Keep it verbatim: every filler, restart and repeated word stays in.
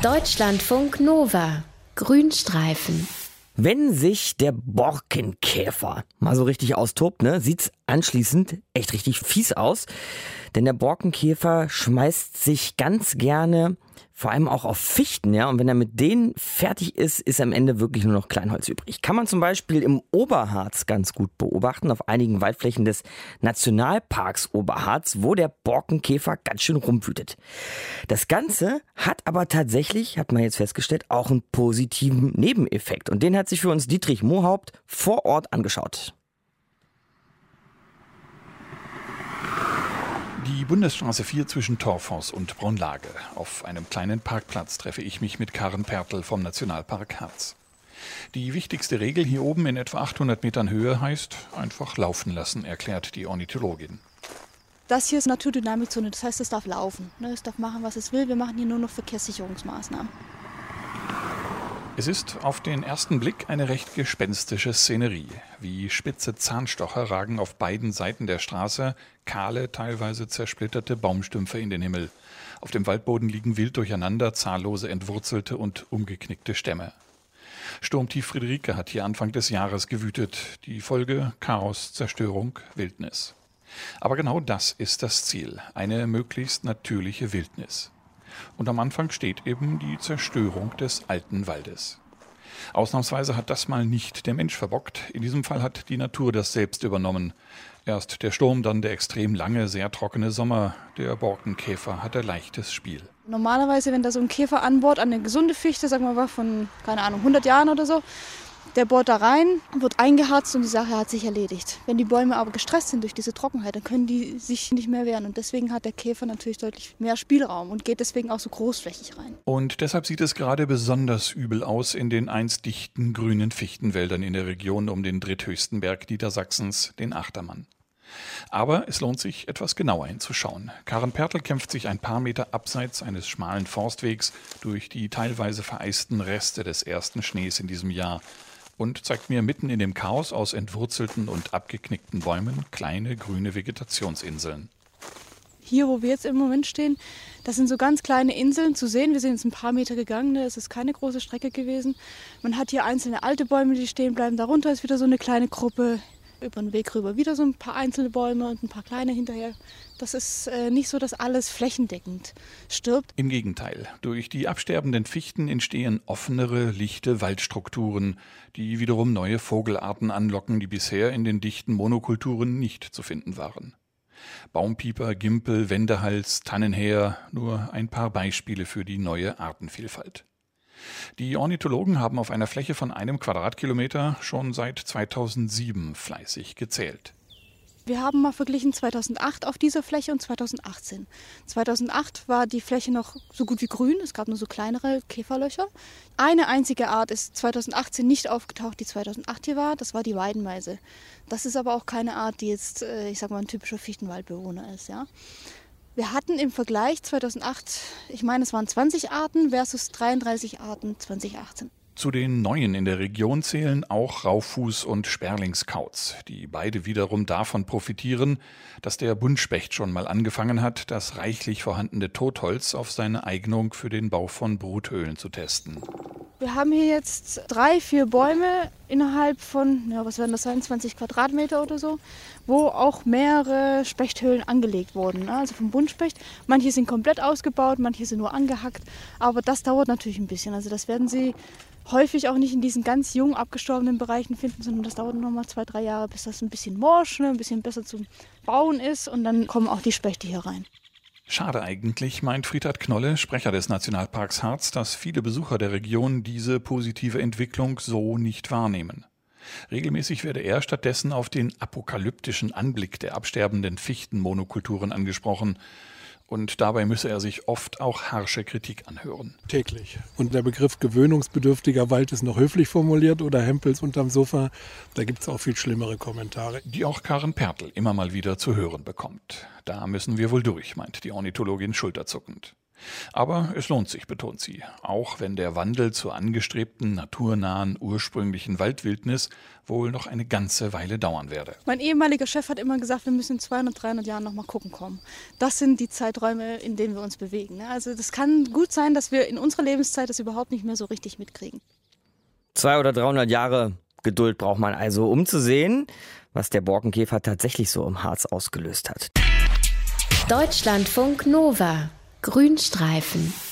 Deutschlandfunk Nova. Grünstreifen. Wenn sich der Borkenkäfer mal so richtig austobt, ne, sieht's anschließend echt richtig fies aus. Denn der Borkenkäfer schmeißt sich ganz gerne vor allem auch auf Fichten, ja. Und wenn er mit denen fertig ist, ist am Ende wirklich nur noch Kleinholz übrig. Kann man zum Beispiel im Oberharz ganz gut beobachten, auf einigen Waldflächen des Nationalparks Oberharz, wo der Borkenkäfer ganz schön rumwütet. Das Ganze hat aber tatsächlich, hat man jetzt festgestellt, auch einen positiven Nebeneffekt. Und den hat sich für uns Dietrich Mohaupt vor Ort angeschaut. Die Bundesstraße vier zwischen Torfhaus und Braunlage. Auf einem kleinen Parkplatz treffe ich mich mit Karen Pertl vom Nationalpark Harz. Die wichtigste Regel hier oben in etwa achthundert Metern Höhe heißt, einfach laufen lassen, erklärt die Ornithologin. Das hier ist Naturdynamikzone, das heißt, es darf laufen. Es darf machen, was es will. Wir machen hier nur noch Verkehrssicherungsmaßnahmen. Es ist auf den ersten Blick eine recht gespenstische Szenerie. Wie spitze Zahnstocher ragen auf beiden Seiten der Straße kahle, teilweise zersplitterte Baumstümpfe in den Himmel. Auf dem Waldboden liegen wild durcheinander zahllose entwurzelte und umgeknickte Stämme. Sturmtief Friederike hat hier Anfang des Jahres gewütet. Die Folge: Chaos, Zerstörung, Wildnis. Aber genau das ist das Ziel, eine möglichst natürliche Wildnis. Und am Anfang steht eben die Zerstörung des alten Waldes. Ausnahmsweise hat das mal nicht der Mensch verbockt. In diesem Fall hat die Natur das selbst übernommen. Erst der Sturm, dann der extrem lange, sehr trockene Sommer. Der Borkenkäfer hatte leichtes Spiel. Normalerweise, wenn da so ein Käfer anbohrt an eine gesunde Fichte, sagen wir mal von, keine Ahnung, hundert Jahren oder so, der bohrt da rein, wird eingeharzt und die Sache hat sich erledigt. Wenn die Bäume aber gestresst sind durch diese Trockenheit, dann können die sich nicht mehr wehren. Und deswegen hat der Käfer natürlich deutlich mehr Spielraum und geht deswegen auch so großflächig rein. Und deshalb sieht es gerade besonders übel aus in den einst dichten grünen Fichtenwäldern in der Region um den dritthöchsten Berg Niedersachsens, den Achtermann. Aber es lohnt sich, etwas genauer hinzuschauen. Karen Pertl kämpft sich ein paar Meter abseits eines schmalen Forstwegs durch die teilweise vereisten Reste des ersten Schnees in diesem Jahr und zeigt mir mitten in dem Chaos aus entwurzelten und abgeknickten Bäumen kleine grüne Vegetationsinseln. Hier, wo wir jetzt im Moment stehen, das sind so ganz kleine Inseln zu sehen. Wir sind jetzt ein paar Meter gegangen, es ist keine große Strecke gewesen. Man hat hier einzelne alte Bäume, die stehen bleiben. Darunter ist wieder so eine kleine Gruppe. Über den Weg rüber wieder so ein paar einzelne Bäume und ein paar kleine hinterher. Das ist äh, nicht so, dass alles flächendeckend stirbt. Im Gegenteil. Durch die absterbenden Fichten entstehen offenere, lichte Waldstrukturen, die wiederum neue Vogelarten anlocken, die bisher in den dichten Monokulturen nicht zu finden waren. Baumpieper, Gimpel, Wendehals, Tannenhäher, nur ein paar Beispiele für die neue Artenvielfalt. Die Ornithologen haben auf einer Fläche von einem Quadratkilometer schon seit zweitausendsieben fleißig gezählt. Wir haben mal verglichen zweitausendacht auf dieser Fläche und zweitausendachtzehn. zweitausendacht war die Fläche noch so gut wie grün, es gab nur so kleinere Käferlöcher. Eine einzige Art ist zweitausendachtzehn nicht aufgetaucht, die zweitausendacht hier war, das war die Weidenmeise. Das ist aber auch keine Art, die jetzt, ich sag mal, ein typischer Fichtenwaldbewohner ist, ja. Wir hatten im Vergleich zweitausendacht, ich meine, es waren zwanzig Arten versus dreiunddreißig Arten zweitausendachtzehn. Zu den neuen in der Region zählen auch Raufuß und Sperlingskauz, die beide wiederum davon profitieren, dass der Buntspecht schon mal angefangen hat, das reichlich vorhandene Totholz auf seine Eignung für den Bau von Bruthöhlen zu testen. Wir haben hier jetzt drei, vier Bäume innerhalb von, ja, was werden das sein, zwanzig Quadratmeter oder so, wo auch mehrere Spechthöhlen angelegt wurden, also vom Buntspecht. Manche sind komplett ausgebaut, manche sind nur angehackt, aber das dauert natürlich ein bisschen. Also das werden Sie häufig auch nicht in diesen ganz jung abgestorbenen Bereichen finden, sondern das dauert noch mal zwei, drei Jahre, bis das ein bisschen morsch, ne, ein bisschen besser zum Bauen ist und dann kommen auch die Spechte hier rein. Schade eigentlich, meint Friedhard Knolle, Sprecher des Nationalparks Harz, dass viele Besucher der Region diese positive Entwicklung so nicht wahrnehmen. Regelmäßig werde er stattdessen auf den apokalyptischen Anblick der absterbenden Fichtenmonokulturen angesprochen. Und dabei müsse er sich oft auch harsche Kritik anhören. Täglich. Und der Begriff gewöhnungsbedürftiger Wald ist noch höflich formuliert oder Hempels unterm Sofa. Da gibt es auch viel schlimmere Kommentare. Die auch Karen Pertl immer mal wieder zu hören bekommt. Da müssen wir wohl durch, meint die Ornithologin schulterzuckend. Aber es lohnt sich, betont sie, auch wenn der Wandel zur angestrebten, naturnahen, ursprünglichen Waldwildnis wohl noch eine ganze Weile dauern werde. Mein ehemaliger Chef hat immer gesagt, wir müssen in zweihundert, dreihundert Jahren noch mal gucken kommen. Das sind die Zeiträume, in denen wir uns bewegen. Also das kann gut sein, dass wir in unserer Lebenszeit das überhaupt nicht mehr so richtig mitkriegen. Zwei oder dreihundert Jahre Geduld braucht man also, um zu sehen, was der Borkenkäfer tatsächlich so im Harz ausgelöst hat. Deutschlandfunk Nova. Grünstreifen.